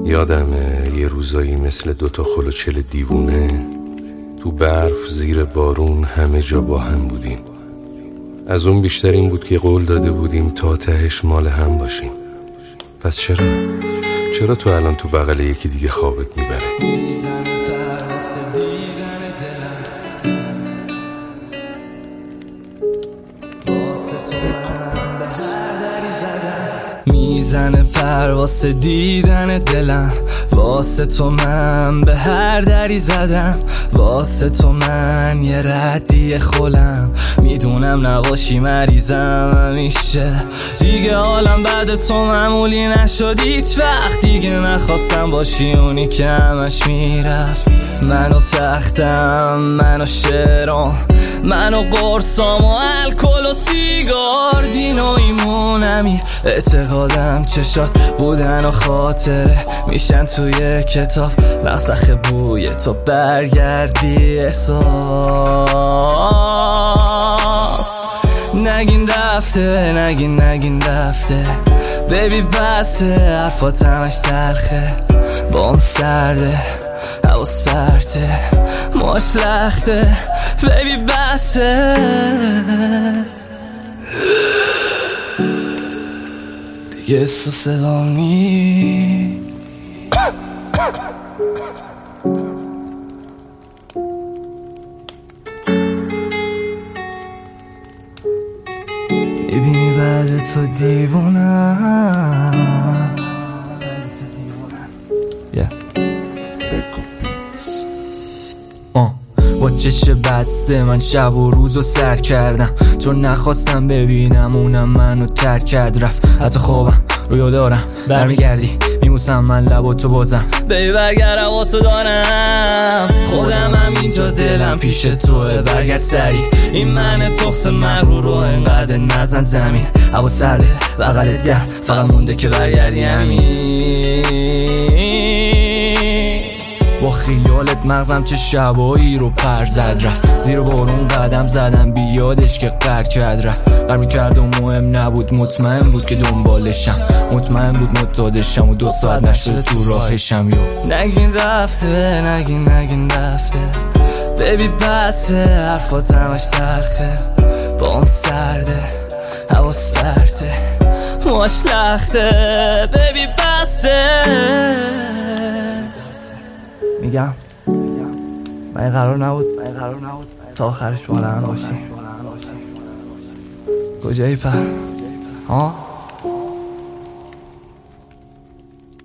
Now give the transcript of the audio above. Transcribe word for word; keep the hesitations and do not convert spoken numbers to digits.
یادمه یه روزایی مثل دوتا خلوچل دیوونه تو برف زیر بارون همه جا با هم بودیم. از اون بیشتر این بود که قول داده بودیم تا تهش مال هم باشیم. پس چرا؟ چرا تو الان تو بغل یکی دیگه خوابت میبره؟ میزنه پر واسه دیدن دلم، واسه تو من به هر دری زدم، واسه تو من یه ردی خولم، میدونم نباشی مریضم همیشه دیگه. حالم بعد تو معمولی نشد هیچ وقت دیگه، نخواستم باشی اونی که همش میرفت. منو تختم، منو شعرام، منو قرصام و الکل و سیگار، دین و ایمونمی، اعتقادم چشات بودن و خاطره میشن توی کتاب، نسخ بوی تو برگرد بی احساس. نگین رفته، نگین نگین رفته، بیبی بسه، حرفات همش تلخه، بام سرده، حواس پرته، ماش لخته، بیبی بسه دیگه احساس دامی. میبینی بعد تو دیوونم، yeah. با چش بسته من شب و روزو سر کردم، چون نخواستم ببینم اونم منو ترک کرد رفت. از خوابم رویو دارم برمیگردی، میموسم من لبا تو بازم، بی برگرد هوا تو دارم، خودم هم اینجا دلم پیش توه، برگرد سری، این من تخص مغرور رو انقدر نزن زمین، هوا سرده بغلت گرم، فقط مونده که برگردی همین. با خیالت مغزم چه شبایی رو پر زد رفت، زیر بارون قدم زدم بیادش که قر کرد رفت، قر میکرد و مهم نبود، مطمئن بود که دنبالشم، مطمئن بود متعادشم و دو ساعت نشده تو راهشم. یو نگین رفته، نگین نگین رفته، بیبی بسه، حرفات همش تلخه، بام سرده، حواس پرته، ماش لخته، بیبی بسه. میگم من قرار نبود تا آخرش با هم باشی. کجایی پر؟ ها؟